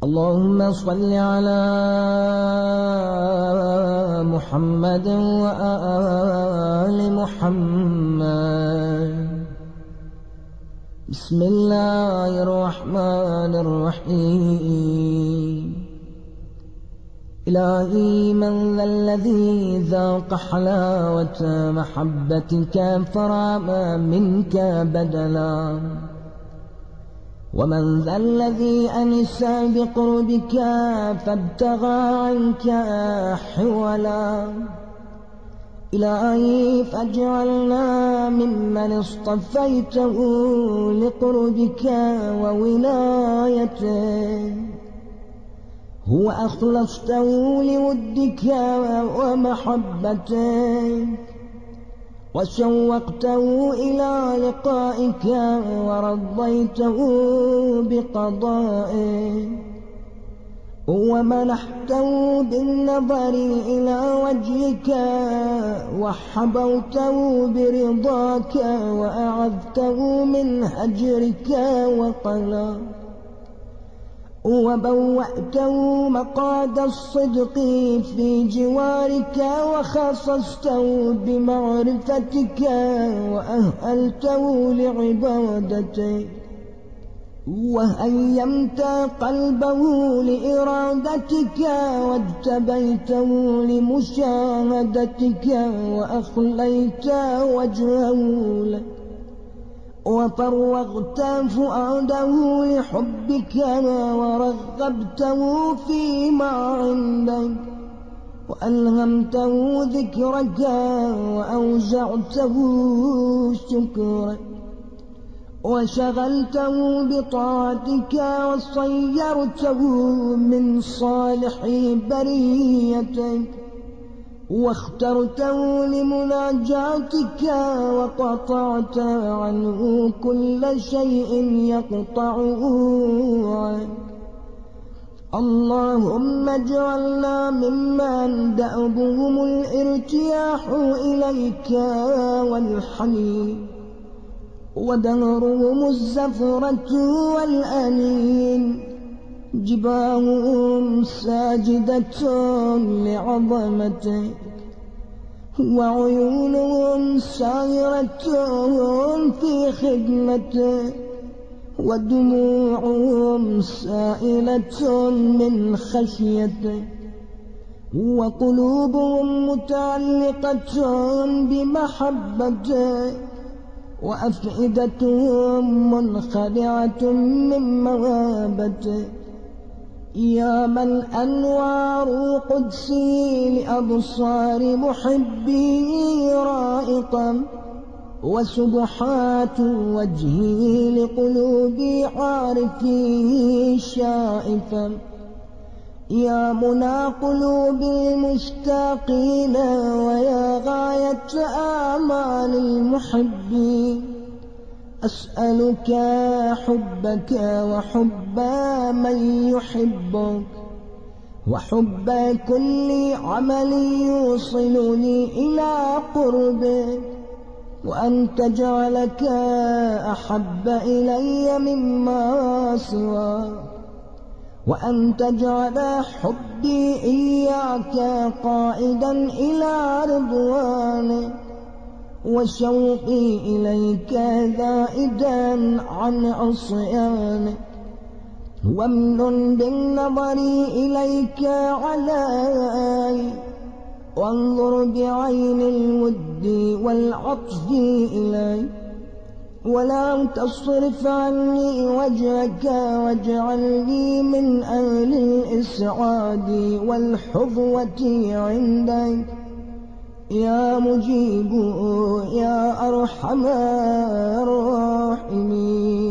اللهم صل على محمد وآل محمد. بسم الله الرحمن الرحيم. إلهي من ذا الذي ذاق حلاوة محبتك فرام منك بدلا، ومن ذا الذي أنس بقربك فابتغى عنك حولا. إلهي فاجعلنا ممن اصطفيته لقربك وولايته، هو أخلصته لودك ومحبتك، وشوقته إلى لقائك ورضيته بقضائك، ومنحته بالنظر إلى وجهك، وحبوته برضاك، وأعذته من هجرك وقلاك، وبوأته مقعد الصدق في جوارك، وخصصته بمعرفتك، وأهلته لعبادتك، وهيمت قلبه لإرادتك، واجتبيته لمشاهدتك، وأخليت وجهه لك، وفرغت فؤاده لحبك، ورغبته فيما عندك، وألهمته ذكرك، وأوجعته شكرك، وشغلته بطاعتك، وصيرته من صالح بريتك، واخترته لمناجاتك، وقطعت عنه كل شيء يقطعه عنك. اللهم اجعلنا ممن دأبهم الارتياح إليك والحنين، ودهرهم الزفرة والأنين، جباههم ساجدة لعظمتك، وعيونهم سائرة في خدمتك، ودموعهم سائلة من خشيتك، وقلوبهم متعلقة بمحبتك، وأفئدتهم منخدعة من مهابتك. يا من أنوار قدسي لأبصار محبي رائقا، وسبحات وجهي لقلوب عارفيه شائفا. يا منى قلوب المشتاقين، ويا غاية آمال المحبين، أسألك حبك وحب من يحبك، وحب كل عمل يوصلني إلى قربك، وأن تجعلك أحب إلي مما سواك، وأن تجعل حبي إياك قائدا إلى رضوانك، وشوقي إليك زائدا عن عصيانك. وامنن بالنظر إليك علي، وانظر بعين الود والعطف إلي، ولا تصرف عني وجهك، واجعلني من أهل الإسعاد والحظوة عندك. يا مجيب يا أرحم الراحمين.